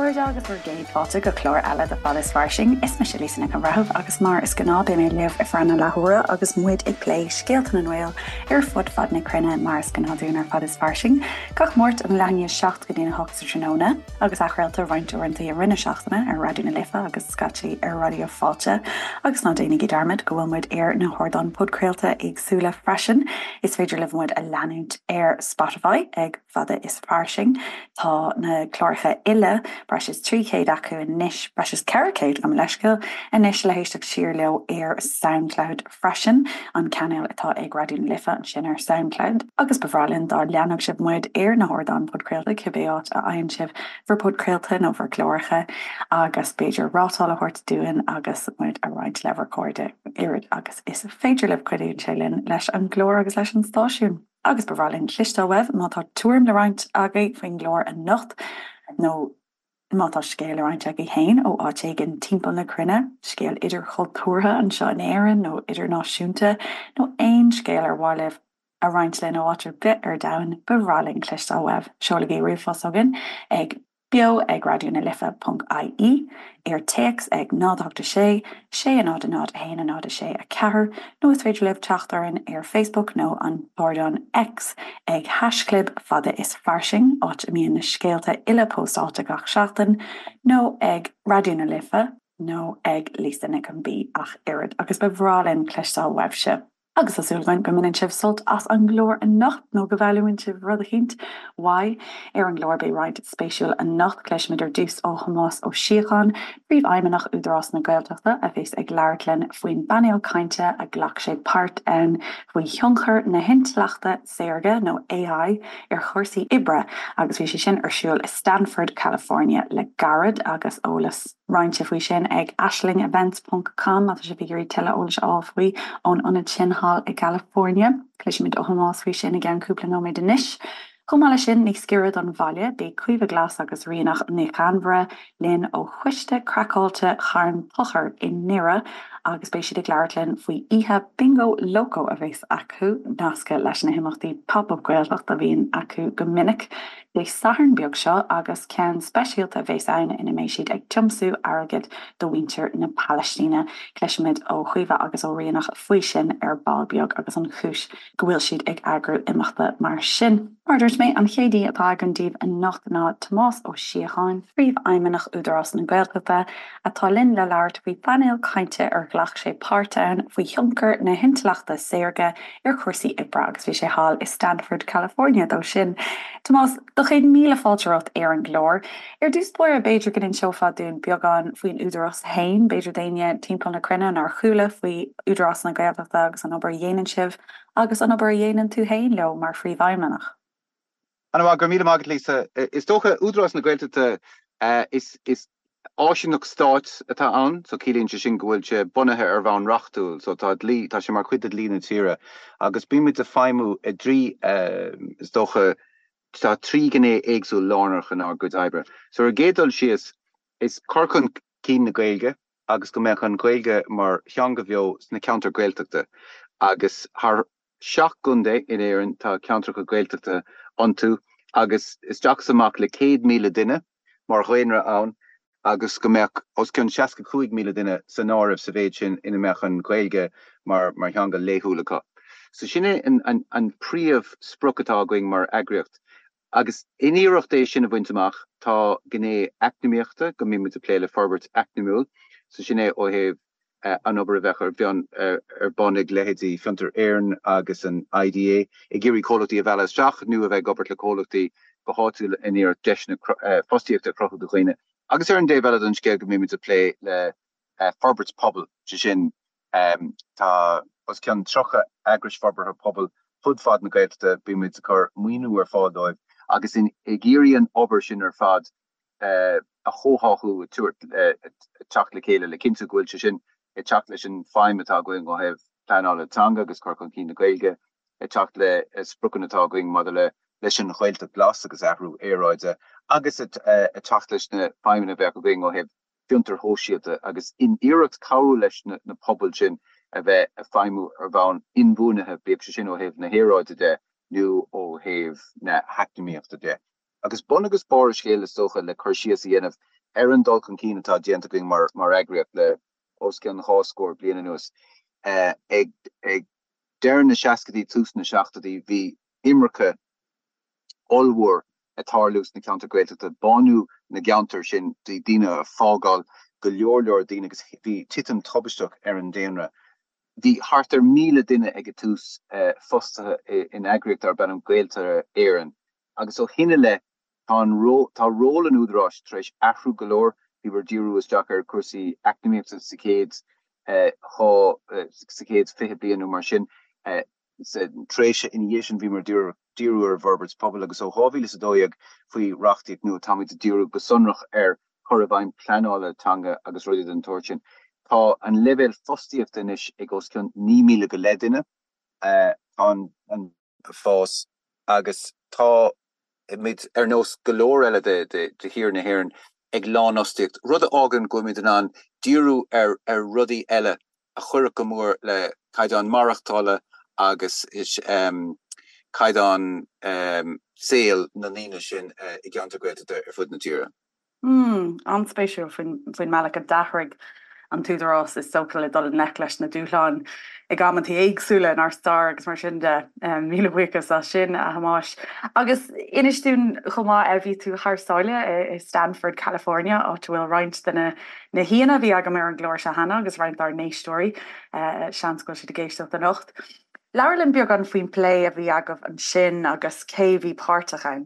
agus bfuair géad fáte go chlór eile de fad is farsing, is me se lísanna go raibh agus mar is gná be mé libh I franna lethúra agus muid ag lé scéaltan an bhfuil ar fud fad na crunne mar is gná dún ar fad is farsing. Gach mórt an leine 7 go dtína hoachtar tróna agus achreilta roiintúirnta a rinne seachtainna ar radioúna lifa agus scatí ar radio fáilte agus ná déananig darmid go bhfuil muid ar na hordán podcréalta agsúla freisin. Is féidir libh muid a leanúnt ar Spotify ag fada is farsing. Tá na chlórcha ile breis 3 acu in niis breis 4 am leiscail in niis le héisteach siar leo ar SoundCloud freisin an canal atá ag radioúna lifa an sin ar SoundCloud agus bhrealann dá leanach sib muid ar na hordán podcréalta cibéát a aon sib for podcréalta nó for chlórcha agus beidir rátála hort dúin agus muid a roiint le recorde irid agus is féidir libh cuiú telinn leis an glór agus leis an stáisiún. Agus bhrealann clistá webh má tá túirm le roiint agaí faoin glór an nocht nó mátá scéal roiint agaí hain ó áte gin timppla na crunne, scéal idir chultúrtha an seo an éireann nó idirnáisiúnta nó aon scéal ar bháileh a roiint le átar bit ar dain bhrealann clistá webh. Seolagé riomhfos agan ag bio ag radioúnalifa.ie ar text ag 986 6 1 4 nó is féidir libh teachtarin ar Facebook nó an bordán X ag hasclub fada is farsing áit imíon na scéalta ile postáte gach seachtain nó ag radioúna lifa nó ag lísanna an bí ach irid agus bhrealann clistá webse. Agus asúlhain go minic sibh sult as an glór an nacht nó go bhheilúinn sibh rud a chéint why ar an glór bé roiint spéisiúil an nacht cléismidir dús ó Hamas ó Síocháin príomh aimimeach údarrás na Gaeltachta a bhés ag leirlinn faoin banéal cainte a ghlach sé páirt ann faoi thionchar na hintleachta saorga nó AI ar chórsaí ibre agus bhí sé sin ar siúil i Stanford, California le garad agus ólas roiinte faoi sin ag ashlingevents.com a sé bhígurí tuile ólas áfuoi ón ionad sin hall i California. Cléisiimiid ó Hamas faoi sin a gceann cúpla nóméid de níis. Chumála sin ní sciúrad an bhaile bé cuimh glas agus rianach na Canbhra linn ó chuiste crackáilte charm tochar in Nira agus bé siad ag leirlinn faoi ihe bingo loco a bhés acu nasca leis na himachtaí pop-up Gaeltacht a bhíon acu go minic. Bé saharn beag seo agus ceann speisialta bhés aine ina méid siad ag tiomsú agad do winter na Palestína cléisiimiid ó chuomh agus ó rianach faoi sin ar ball beag agus an chúis go bhfuil siad ag agra imachta mar sin. Marders mé an chédí atá an díobh an nacht ná Tomás ó Síocháin príomh aimimeach údarrás na Gaeltachta atá linn le leabhart faoi banéal cainte ar ghlach sé páirteann faoi thionchar na hintleachta saorga ar chórsaí ibre agus bhí sé hall i Stanford, California dó sin. Tomás, do chéad míle fáilteacht ar an glór. Ar dús buir a beidir go in seofa dún beagán faoin údarrás hain, beidir daine timppla na crunne nar chuúla faoi údarrás na Gaeltachta agus an obair dhéanaan sibh agus an obair dhéanaan tú hain leo mar fríomh aimimeach. An go míle mágad Lisa, is dócha údarrás na Gaeltachta is áisiúnach stáit atá an, so cílíonn sin go bhfuil sé bunathe ar bhain rachtúil, so tá sé mar cuid lí na tíre, agus bíimiid a feimú i drí is dócha tá 3 gné éagsú lánach an Good Ibre. So ar gédal sios is corcun cín na Gaeilge, agus go meach an Gaeilge mar theanga bheo na counter Gaeltachta, agus haar 7 gunde in éireann tá counter Gaeltachta onto, agus is deach amach le 100,000 duine mar chuinre ann, agus go meach os cinn 65,000 duine san áibh sa bhéid sin ina meach an Gaeilge mar theanga léthúlacha. So sinne an príomh sprochatá going mar agriocht. Agus in íireacht é sin a bhaintach tá gné acnamíochta go mí a pléile Forbert acnamúil, so sinné ó héh an obair bhechar bhean ar bonnig lehéadí fiantar éirn agus an IDA i ggéirí cólachtaí a bheile isteach nu a bheith gobert le cólachtaí go háitiúil in íar deisna fostíochta crochú do chuoine. Agus ar an dé bheile an scéal go mí a plé le Forbert's Pobble sin tá os ceann trocha agris Forbert Pobble chud fad na Gaeltachta bí muid a chur muoinú ar fádóibh agus in ggéirí an obair sin ar fad a chóthachú tuairt teach le chéile le cinnte gohfuil sin i teach leis an feim atá going go hebh pleanála tanga agus corcun cín na Gaeilge i teach le sprucan atá going mad leis an chhuiilta blas agus ahrú éráide agus i teach leis na feimina bheith go going go hebh fiantar hóisiata agus in iireacht cabhrú leis na pobl sin a bheith a feimú ar bhain inbúnathe beag sin ó hebh na héráide de nu ó hebh na hacnamíochta de. Agus bon agus báir scéal is socha le chuirsíos a dhéanamh Aaron Dalton Keen tá dianta going mar agriach le oscian háscór bliana nuas. Ag dean na seacadí tús na seachtatí hí immercha allhór a tarlús na countergréilta banú na geantar sin dí díine a fágáil go leorleor díine agus hí titan tobisteach ar an déanra. Die harter míle dinne ige tús foste in agricht ar ben an gweeltere eieren. Agus so hinnele tá rollen údras treis afro galoor die weer diru is jacker kursi academics of cicades ha cicades fi bli mar sin treise ination vi mar diru er verbers pub agus so havi is doig foi rachtig nu tam de diru besonrach chorabain planale tanga agus rudi den torchin. Tá an level fostiíocht inis ag os cin 9,000 go ledinine an fás agus tá mid nos golóir eile de hir na hhéan ag lánosticht rud ágan gomid an díú ar rudí eile a chur go mór le caidan marachtála agus is caidan saoil na níine sin i gceantargréite ar fud na tíre. Anspéisiú faoin meach a dahraig an túdarrás is socail le dul necleis na dúláán ag gamantí éagsúla an ar star agus mar sin de míle buchas a sin a hamáis. Agus inistún chumá bhí tú thsáile i Stanford, California á tú bhfuil roiint na híana bhí aga mar an glóir se hena agus roiint ar néistóí seanscoil si de géisteach den nocht. Leirlinn beag an faoin play a bhí agah an sin agus céhí páirrtachain.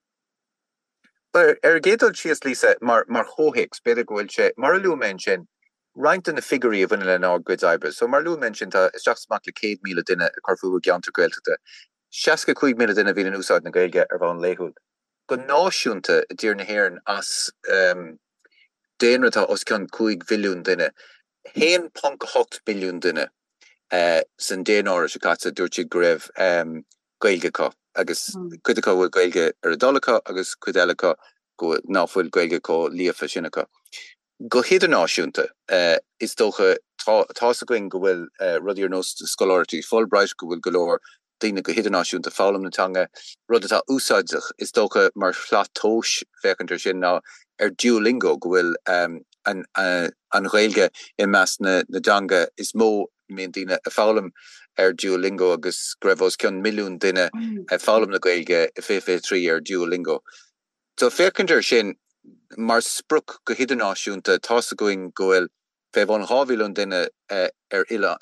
Gédal sios lísa mar hóhéics beidir gohfuil se mar luúmen sin Reint in the figurí a vanilla ná good ibres. So mar Lou mentioned is just mak le 100,000 dinne a carfu geantar gweelte. 65,000 dinne vi an úsáid na gaige ar van léhul. Go náisiúnta a dtír na héan as déanratá os can 5 billiún dinne. 1.8 billiún dinne san déanáir se catsa dúirtí greibh gailgeá agus cuideá bhfuil gailge ar a dolacha agus cuidelacha go náfuil gailge có líafa sinnacha. Go hidirnáisiúnta is dócha tá a going go bhfuil rudí ar nós scoláirtí Fulbright go bhfuil golóir daine go hidirnáisiúnta fálam natanga rud atá úsáideach is dócha mar flatóis fecantar sin ná ar Duolingo go bhfuil an ghailge i meas na danga is mó mén daine a fálam ar Duolingo agus greibhós ceann milliún duine fálam na gailge i fé ar Duolingo. So fecantar sin mar spruk go hidirnáisiúnta tá a going gohfuil fé bhán háhíún duine ar ila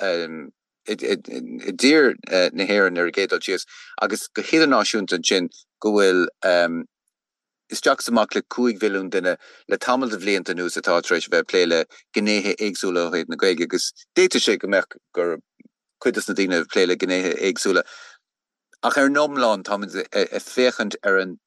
dír na héan ar gédal tíos agus go hidirnáisiúnta sin gohfuil is teach amach le 5 billiún duine le tamil de bblianta nús atá treéis bheith pléile gnéthe éagsúla héad na gaige agus déite sé go meach gur cuidas na dtíine pléile gnéthe éagsúla ach ar nómláán tá féchant ar an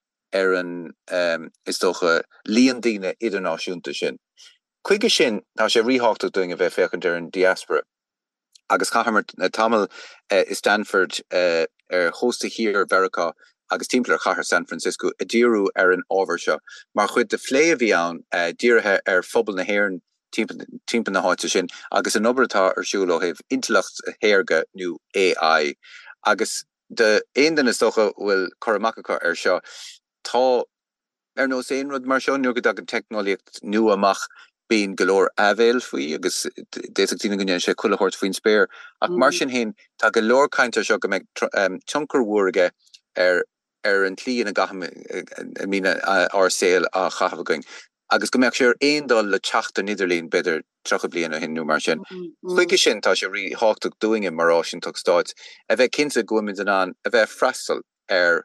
is dócha líondíine idirnáisiúnta sin. Cuige sin tá sé ríháchtú doing a bheith féchant ar an diaspora. Agus chahamar tamil is Stanford ar hósta hir Verá agus timpplair chahar San Francisco a díú ar an ábhar seo. Mar chud de flé a bhí an díirithe ar phobal na héan timp na háite sin agus an obairtá arsúil ó heh intileacht héirge nó AI. Agus de éan is dócha bhfuil choramachcha ar seo tá ar nó sé rud mar seo nuair go dag an technoliacht nua amach bíon golóir ahhéil faoi agus déachtína gonne sé chuilehort faoin spéir ach mar sin hen tá golóir caiintear seo go méid tionkur huaige ar an tlí a gaham mína ásil a chahabh going. Agus go meach sé ar aondal le teachta Nidirlín beidir trocha bliana hinú mar sin. Chuige sin tá sé rí háchtach doing in marrá sin tuach stáit. A bheith cinnte goimid an a bheith freistal ar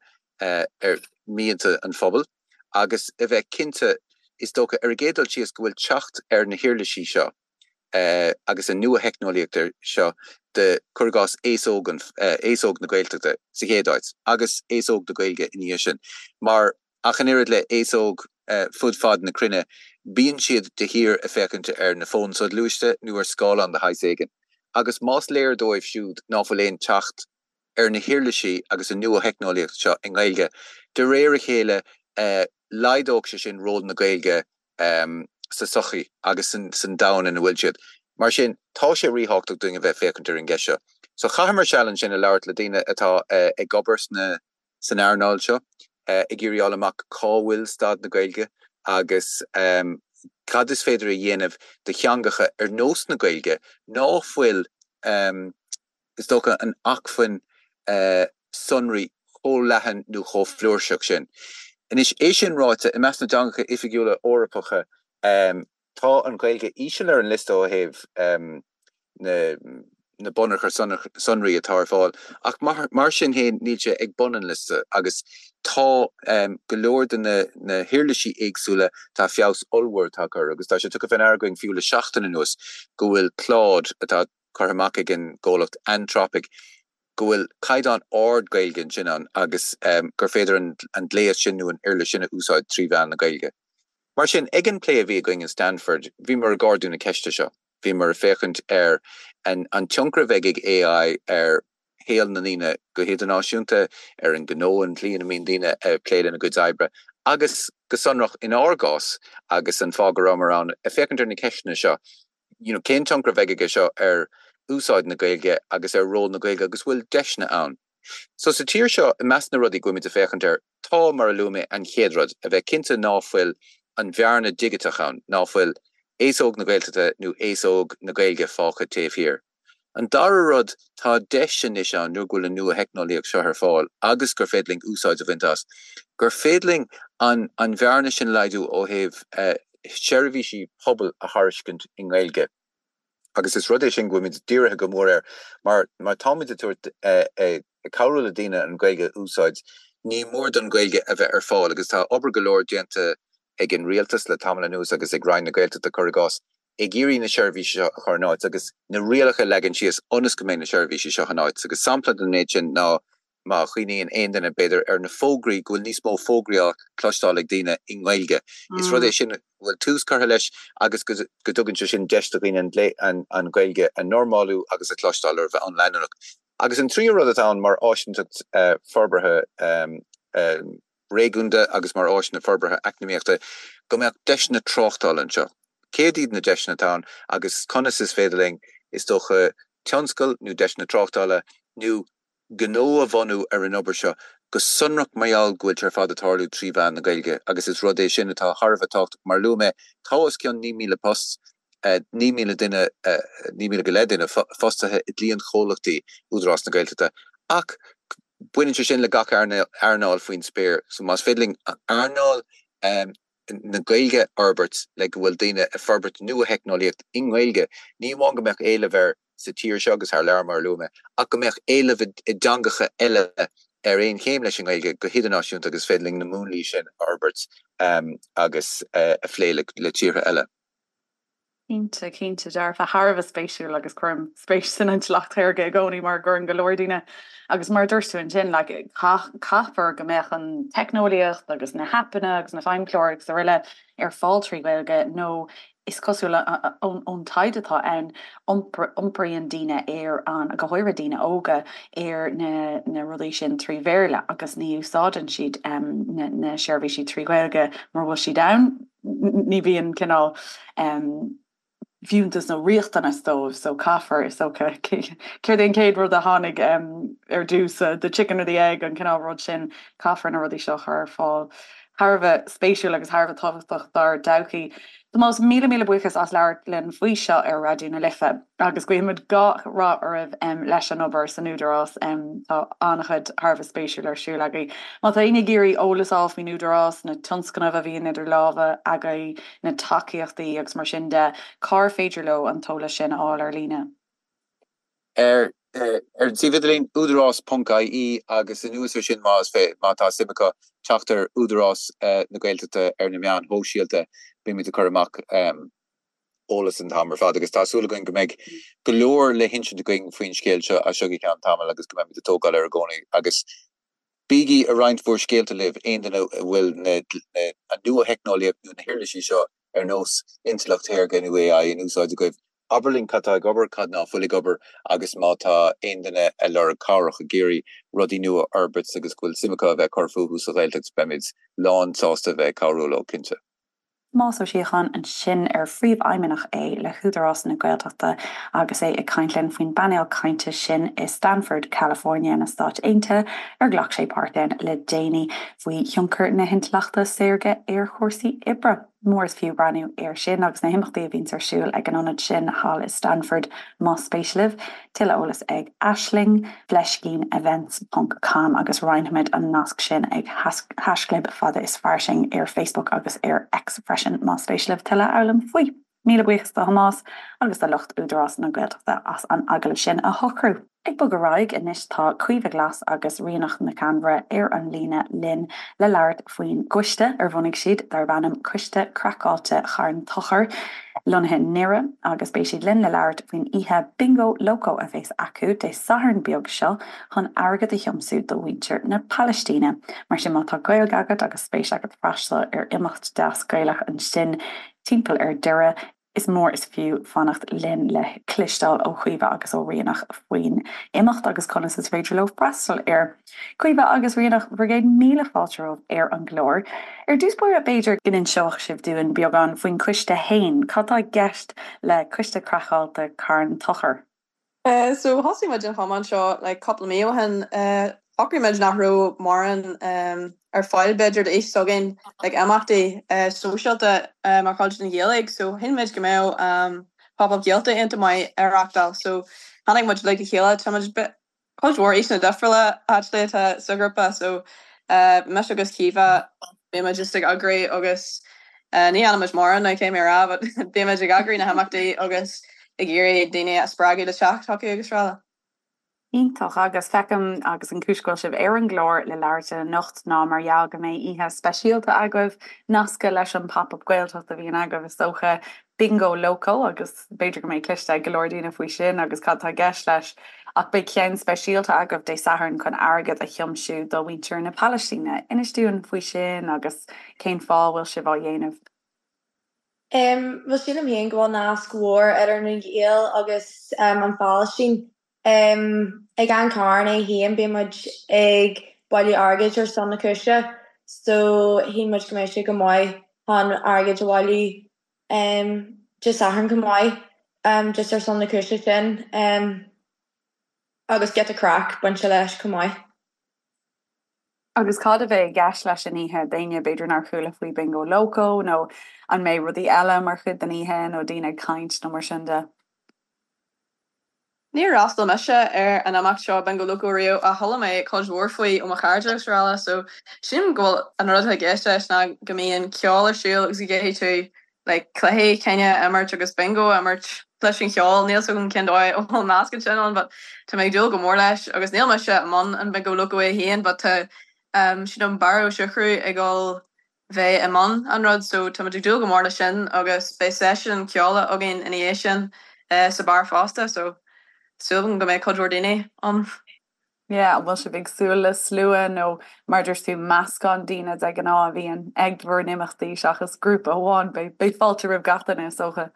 míanta an phobal agus a bheith cinnte is dócha ar gédal sios go bhfuil teacht ar na hiirlaí seo agus an nua heicnoliaachtar seo de churgás éóg na gailteachta sa héadáid agus éóg na gailge in sin. Mar achan irid le éóg fud fad na crinne bíon siad de hir a fecante ar na fón sod luiste nu ar scáil an de haiségan. Agus más léir dóibh siúd náfuléon teacht ar na hiirlaí agus an nua heicnoliacht seo in gailge. De réir a chéile leidóg se sin ród na gailge sa sochi agus san down in a bhfuil siad. Mar sin tá sé ríháchtach doing a bheith fécantar an geisio. So chahamar challenge sin a leirt le daine atá ag gobars na san airnáil seo i ggéirí amach cáhfuil stad na gailge agus cad is féidir a dhéanamh de cheangacha nós na Gaeilge náfuil is dócha an acfan sunraí ó lehan nó cho flúirseach sin. En is sin ráite I meas na dangacha ifigúla órapacha tá an Gaeilge ísisiil an list ó heh na bonachar sunraí atá fáil ach mar sin héin nílte ag bonan liste agus tá golóir na hirlaisí éagsúla tá fios olhúir takar agus tá sé tu fan airgoing fiúla seachtain nuas go bhfuil clád atá chuhamach gin ggólacht anthropic go bhfuil caidan ard Gaeilgean sin an agus gur féidir an léas sin nu an irla sinna úsáid tríbhean na Gaeilge. Mar sin ag an play a bhí going in Stanford, bhí mar a gardún na ceiste seo. Bhí mar a féchant an tioncra bheigig AI héal na lína go héad an náisiúnta an gnó an líana mín lína pléile na go daibre. Agus go sonrach in árgás agus an fágur an a féchant na ceisna seo. Cén tioncra bheigige seo úsáid na Gaeilge agus ró na Gaeilge agus bhfuil deisna ann. So sa tír seo I meas na rudí goimid a féchant tá mar a lume an chéadrad a bheith cinnte náfuil an bhearna digitatachan náfuil éasóg na Gaeltachta nó éasóg na Gaeilge fácha taobh. An dara rud tá deisina is an nuair gúil nua heicnolaíoch seo ar fáil agus gur féadling úsáid a bhaintas. Gur féadling an bhearna sin leidú ó heh seirbhísí pobal a thariscint in Gaeilge. Agus is rudéis sin goimid díirithe go mór mar táid a tuairt cabhróla daoine an Gaeilge úsáid ní mór don Gaeilge a bheith ar fáil agus tá obair go leor déanta ag an rialtas le tamla nús agus ag rain na Gaeltachta churigás ag géirí na seirbhísí seo chunáid agus na rialacha legan sios ionas go mbeidh na seirbhísí seo chunáid agus sampla den néid sin ná má chuoine an aon denna beidir ar na fógraí gohfuil níos mó fógraí clostáil ag daoine in Gaeilge. Is rud é sin bhfuil tús cartha leis agus go dtugann sin deistúin an Gaeilge an normáú agus a clostáil ar bheith an leinach. Agus an trí rud atá mar áisinteach forbartha réúnta agus mar áisina forbartha eacnamaíochta go mbeadh deisna trochtáil seo. Céad na deisna tá agus conas is féidirling is dócha tionscail nó deisna trochtála nó gnó a bhanú ar an obair seo go sunrach maiall gúil ar fad atárú tríbhean na Gaeilge agus is rud é sin atá Harbh tácht mar lume táas ceann 9,000 post 9,000 duine 9,000 go le duine fostathe I dlíon chólachtaí údarás na Gaeltachta ach buinn sin le gach airnáil faoin spéir so más féadling airnáil na Gaeilge Arberts le go bhfuil daine a forbert nua heicnolaíocht in Gaeilge ní bhain go mbeadh éile bhar sa tír seo agus thar lear mar lume ach go mbeadh éile I dangacha eile ar aon chéim leis an Gaeilge go hiad an náisiúnta agus féadling na múnlí sin Arberts agus a phléile le tíre eile. Cínte dearfa Harbh spéisiú agus chum spéis san an leachtairge gcónaí mar gur an golóirdaine agus mar dúirú an sin le capar go mbeadh an technoliaocht agus na hapanna agus na feimchlóir agus riile ar fáiltrí Gaeilge nó is cosúla ón taidatá ann umpraíon daine ar an go háir daine óga ar na rudí sin trí bhéirle agus ní úsáidan siad na seirbhísí trí Gaeilge mar bhfuil si da ní bhíon cinál fiúntas nó riochtan a stómh so caafar is okay. Céir den céad rud a tháinig ar dús the chicken or the egg an cinál rud sin caafar na rudí seo ar fáil. Harbh spéisiú agus Harbh táhachtach dar dowchaí. The most míle buchas as leir len faoi seo ar radioú na lifa agus goimiid gach rá aribh leis an obair san údarrás tá annachchud Harbh spéisiú ar siú legaí. Má tá ina géirí ólas áf mí údarrás na tunscanna a bhíon idir láha agaí na takeíochtaí agus mar sin de cá féidir le an tóla sin áil ar lína. Sividlin údarrás.ie agus in nuas sin más fé mátá simcha teachtar údarrás na Gaeltachta ar na meán hóisialta bimid a chuach ólas an tamar fad agus tásúla goin go méid go leor le hinse de going faoin scéilte a seoí cean tamil agus go méid a tógáil ar gcónaí agus bíigi a roiint fuór scéalta libh aon den bhfuil a nua heicnolaíocht nó na hiirlisí seo ar nós intellachtéir gan AI in úsáid a goibh Aberlin catá gobar cad ná fully gobar agus mátá aon duine a lera carach a géirí rudí nua Arberts agus gúil simcha bheith corfúú sa Gaeltacht bemid lán sásta bheith cabhrúla cinnte. Más ó siochan an sin ar phríomh aimimeach le chuúdarrás na Gaeltachta agus é ag caintlen faoin banéal cainte sin is Stanford, California na Stát Aontaithe ar ghlach sé páirtein le déanaí faoi thionchar na hintleachta saorge ar chósaí ibre. mórs fiú braniú ar sin agus na himachtaí a vín arsúil ag an anad sin hall is Stanford Má Spéisialibh tiile olalas ag Ashling, flescín.events.com agus reinhamid an nasc sin ag hasclib fada is farsing ar Facebook agus ar X-Freshen Má Spéisialibh tiile elam faoi. Míle buchas do Hamas agus a locht údrás na gcuilteachta as an agalah sin a hocrú. Ag bug aráig inis tá cuimhe glas agus rianach na Canbra ar an lína lin le leart faoin guiste ar bhunig siad dar bannam cuiste crackáte charn tochar lonathe nire agus bééis siad lin le leart faoin ihe bingo loco a bhés acu de saharn beag seo chun agad a thiomsú do winter na Palestine, mar sin mátá gail agad agus spéis agad freistal ar imacht deas gailech an sin timppel ar dure is mór is fiú fannacht lin le clistal ó chuomh agus ó rianach faoin imacht agus conas is féidir loh brastal ar chuomh agus rianach brigéid míle fáilteóh ar an glór. Ar dúspóir a Beiidir gin seoch sibh dúin beagán faoin cuiste hain, catá gceist le cuiste cracháilta cairn tochar. So hosí me den chaman seo le couple mé hen Akri me nachró maran ar fáilbeidir de éis sogin like amachtaí socialte mar college na Gaelig, so hin meid go mé pop-up gealta into mai arachtal, so hannig much like a chéile tá much bit college war éis na defriile actually tá sugrapa, so me agus Kiva be me just agree agus ní an much maran I came ra, but be me agree na hamachtaí agus ag géirí daine a sppragu de seach hockey agus rala. Ítach agus fecham agus an cúscoil sibh ar an glór le leirte nocht ná mar jaag go mé ihe speisialta agah nasca leis an pop-up gailteachta a bhíon agah is socha bingo loco agus beidir go mé cliste golóirdína faoi sin agus cattá gceist leis ach be cean speisialta agah de saharn chun agad a thiomsú do winter na Palestine. Inas dún faoi sin agus céim fáil bhfuil sibh á dhéanamh. Bhil sin am héon gháil ná scór ar an Gael agus an Palestine. Ag an carna hían bé muid ag bailí agad ar san na cúise, so hí muid goméisi go maiid an agad bháilí just ahan go maiid just ar san na cúise sin agus get a crack buint se leis go maiid. Agus cad a bheith gas leis an ihe daine beidir nar chuúla faoi bingo loco nó an mé rudí eile mar chud den ihe nó daine caint nó mar sin de. Ní rastal meise ar an amach seo ben go loco rio a thola mé college war faoi ó charteach rála, so sin ghfuil an rud a gceiste na go mííon ceáil siúil agus i ggéhé tú le chluhé cenne immert agus bingo immert pleising ceáil níl so gon cendóid ó máscan sin, but tá méid dúil go mór leis agus níl meise man an ben go loco é héan, but si an bar siochrú ag gáil bheith a man an rud, so tá dúil go mór le sin agus bé session ceála a gin in sin sa bar fásta, so Sulban go mé codúdaine an. Yeah, bhil se big súla slua nó mardirs tú meascán díine ag an á bhíon agdhar nimachtaí seachas grúpa amháin be fáilte rih gatainna socha.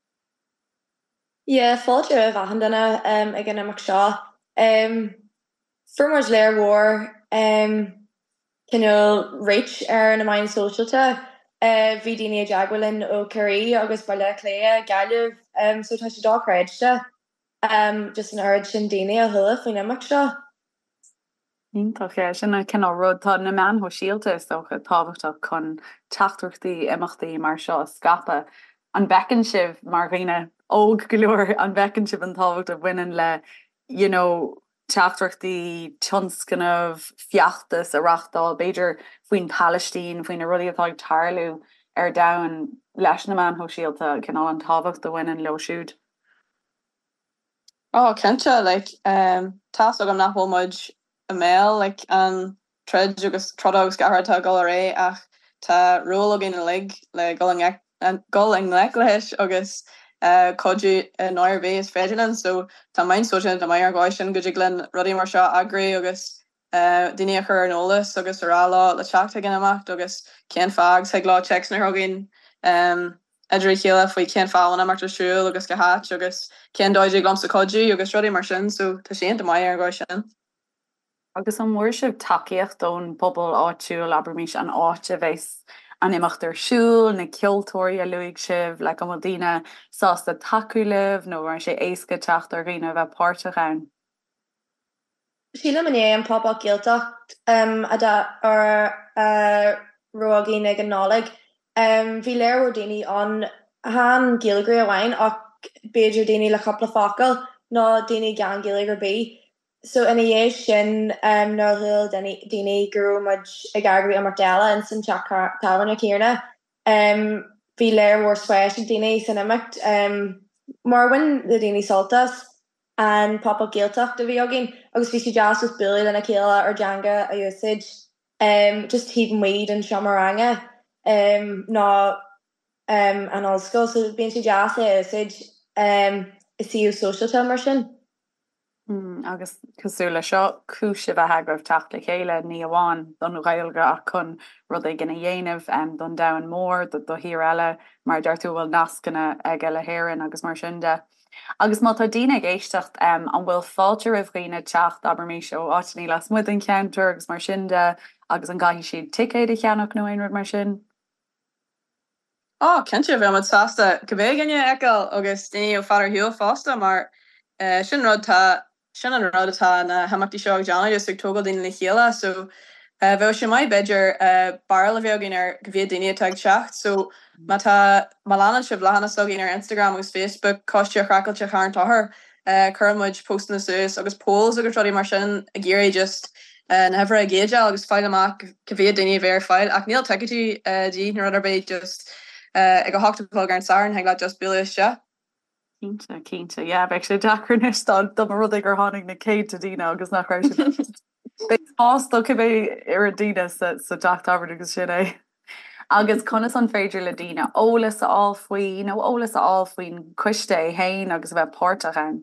Yeah, fáilte rih bhahan duna ag an amach seo. Furmars léir war cinil réit ar na main socialte bhí daine deagwalinn ó Curí agus baile cléa gaiileh so tá sé dáreidte. Just an urge sin daine a thula faoin amach seo. Ítach sinna cin rud tá na mean ho síalta socha táhachtach chun teachtarchtaí imachtaí mar seo a scapa. An becin sibh mar bhíine óg goúir an becin sibh an táhacht a bhainean le teachtarchtaí tionscanmh fiachtas a rachtáil beidir faoin Palestine faoin na rudí atá tarlú ar dain leis na mean ho síalta cinál an táhacht a bhainean le siúd. Oh, Kenta, like, tas agam nachhol much a mail, like, an tred agus trodogs garata gallery ach ta roll agin a leg, le going leis agus koju noir bay is Ferdinand, so ta main social ta mair goishin gujiglen ruddy mar sha agri agus dini her an olas agus arala le chat agin amacht agus ken fags heglaw checks na hogin Edri chéile faoi cén fáin am martar siúil agus go hat agus cén dóide gom sa codú agus rudí mar sin, so tá sé mai ar gáis sin. Agus an mór sibh takeíocht don pobl áitiúil aber mís an áite bheits an imachtar siúil na ceoltóirí a luigh sibh le go dtíine sásta takeúlih nó mar sé éasca techt ar riine bheith páirrtaach ann. Síle man é an pop gealtacht ar roagin ag an náleg Bhí léir daoine an han gilgra ahhain ach beidir daoine le coppla facail ná daoine gan gilgur bí. So in dhé sin nóhil daoine gurú muid ag agri a Mardella in san tahan na céirna. Bhí léir mór swais daoine san imimecht marhain le daoine soltas an pop-up géalteach do bhí agin agus bhí si jazz with Billy lena céile ar Djanga a usage just híban weed an seamaranga ná an allscoil so bíon si jazz a usage is siú social mar sin. Agus cosúla seo cúise bheit hegrah tacht le chéile ní amháin don réilga ach chun rud é gna dhéanamh don dain mór do hir eile mar deirú bhfuil nascanna ag lehéann agus mar sinnde. Agus má tá dína géistecht an bhfuil fáilte a bhghine techt aber mí seo áitní las mu an counter agus mar sinnde agus an gaiithí siad ticéid a cheannach nó aon mar sin. Kent je bheit sásta go bhéh gnne eáil agus daine ó far hiúil fásta mar sin an rud atá na haachtaí seo Johnna just ag tógal daine le chéile so bheit sin mai beidir bar le bheith gin ar go bhíad daine teag techt so má lána si bhlehanana so gin ar Instagram agus Facebook cosiste chracailte charntathair chumuid post na suas agus póls agus trodí mar sin a ggéir just na hefir a géide agus fáil amach go bhíad daine bhéir fáil ach níl teicetí dí na rudidir just ag go hochtapá gar an saran heag le just buiste. Cínta, bheith sé deacrnistal do rud ag gur tháinig na céad a dína agus nach ra Bástó go bhéh ar a dína sa deachtabhar agus sin é. Agus conas an féidir le dína ólas a áfuoin nó ólas a áfuoin cuiste hain agus bheith pórrtaach an.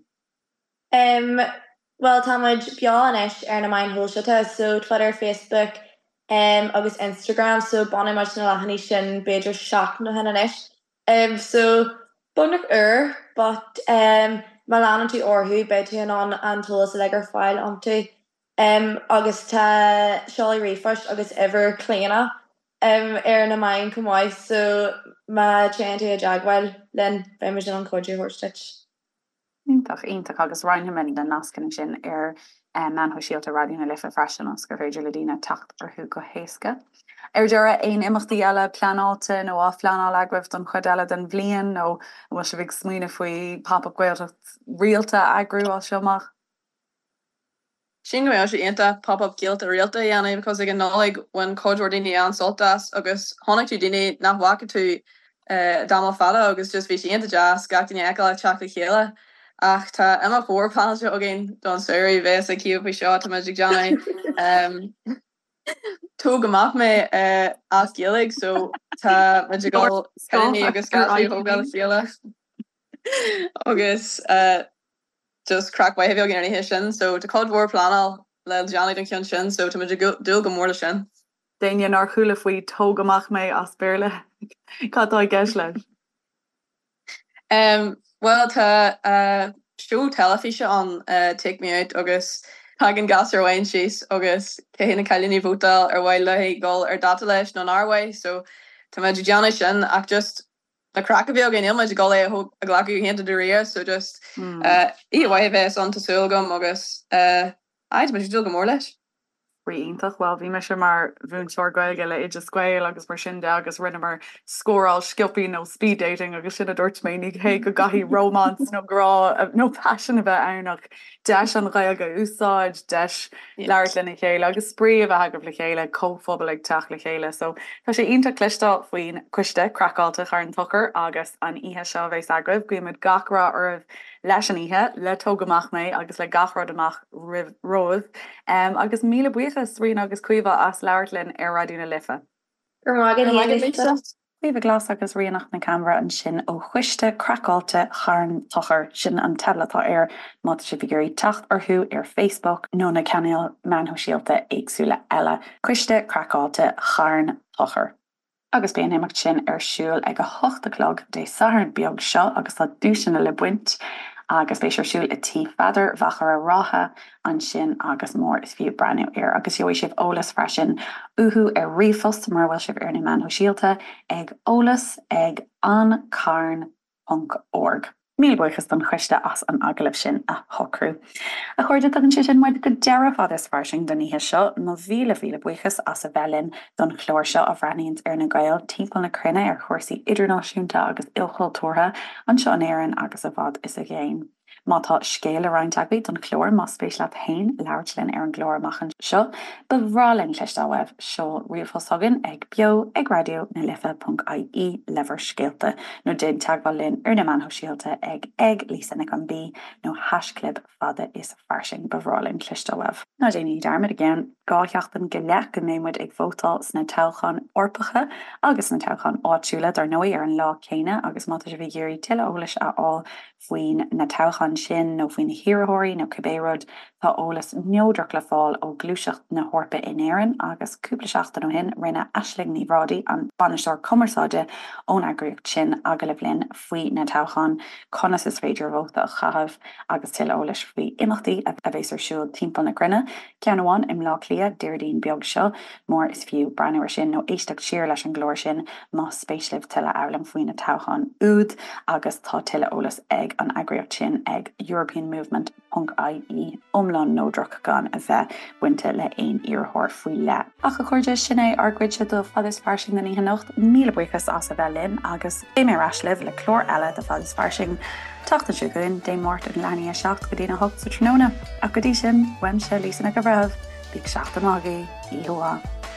Well táid beáis ar na main hóisiilta so Twitter, Facebook agus Instagram so banna mar na lehanní sin beidir seach na henanis. So bunach but má lána tú orthú beidir an tolas a legur fáil antu agus tá seáil réfresh agus ever cléana ar na main cumáid so má teanta a jaagháil len féimiid an cóidú hórstitch. Ítach agus reinhamid den nascan sin ar man síalta radioúna lifa freisin os gur féidir le dína tacht arthú go héasca. Ar deire aon imachtaí eile planáta nó á fleanáil agrah don chudeile den bblion nó bhil se bhíh smuoine faoi pop-up gailteacht rialta agrúáil seomach. Sin go sé inta pop-up guilt a realta dhéana because ag an nálaigh when cóidúir daine an soltas agus tháinig tú daine nachhacha tú dámal fada agus just bhí sé inta jazz gach daine eáil teach le chéile ach tá imach mhór pante agin don suirí bheits a ciú faoi seo tá Magic Johnny tú goach mé as gilig so tá magical scanning agus hogal chéile agus just crack by heavy gin his sin so to cod war planal le Johnny don kian sin so to dul go mór sin. Daine nar chuúla faoi tógamach mé as béle Cadá geis le. Well tá show telefiise an take me out agus tagin gas ar bhain síos agus céhéna caiilení bhútal ar bhhail le gáil ar data leis nó áhha so tá Magic Johnny sin ach just na crack a bhí gan ilma go le a ghlaú hénta do ria so just íhha bheits an tasúlgam agus me dul go mór leis. Ítach well bhí me se mar bhún seirgaige le idir scuil agus mar sin de agus rinne mar scóráil skillpií nó speed dating agus sin a dúirt mé nig hé go gahí romance nó grá nó passion a bheith annach deis an ra go úsáid deis leir lena chéile agus sprí a bheit agah le chéile cóphobal ag teach le chéile so tá sé inta cclistal faoin cuiste crackáilta ar an tuchar agus an ihe seo bhééis agrah goimiid gachrá orh leis an ihe le tógamach mé agus le gachrád amach roh agus míle buchas rion agus cuiomh as leirlinn ar radioúna lifa. Cuomh glas agus rionach na camera an sin ó chuiste crackáilte charn tochar sin an tabletá ar má si bhigurí tacht arthú ar Facebook nó na ceanil manthú síalta agsúla eile chuiste crackáilte charn tochar. Agus béon éach sin ar siúil ag go 8:00 dé sathar beag seo agus tá dúisina le buint agus béisiir siúil i tí feidir bhachar a rátha an sin agus mór is fiú braniú ar agus joo sibh ólas freisin uhu ar rifost mar bhfuil sibh ar na manthú síalta ag ólas ag ancarn.org. Mílbuchas don chuiste as an agalibh sin a hocrú. A chuirde an sin muid go dearh fad is farsing don ihe seo nó bhíle buchas as a bhelinn don chlór seo a bhreaíonn ar na gail timppla na crunne ar chósaí idirnáisiúnta agus ilchoiltútha an seo an éan agus a bhd is a ggéin. Mátá scéal aráint agbaí don chlór má spéis le hain leirtlinn ar an glóramachchan seo, bhrálinn cléiste webh seo riomhfossagan ag bio ag radio na lifa.ie lever scéalta nó dé teagháil linn ar na manthó síalta ag lísanna an bí nó hasclub fada is farsing bhrálinn cléiste webh. Ná déanaí darmid again gátheachtain go leach go mémuid ag bhótáil sna teilchan orpacha agus na teilchan áitiúla ar nóí ar an lá céine agus má sé bhí géirí tiile ólas aá faoin na teilchan sin nó faoin hirathirí nó cabbérod tá ólas neodrach le fáil ó glúiseacht na hhorpa in éan agus cúpla seachtain ó hin rinne eisling ní rádaí an banisteir commerceáide ón agriocht sin aga le blin faoi na teilchan conas is féidir bhóta a chahabh agus tiile ólas faoi imachtaí a bhés ar siúil timppla na crunne ceanháin im lá clia deirdín beag seo mór is fiú breanúir sin nó éisteach siar leis an glóir sin má spéislih tiile elam faoin na teilchan úd agus tá tiile ólas ag an agriocht sin ag europeanmovement.ie omlan nódrach gan a bheith buinte le aon iarthóir faoi le. Ach a chuirde sinné arcuide do fad is farsing na níhanacht míle buchas as a bhelinn agus é mé raislih le chlór eile de fad is farsing. Tachtan si goin dé mórt an leanaí a seach go dtína hocht sa tróna a go dtí sin weim se lísanna go bhreh, bhíh seach an ágaí, íhuaá.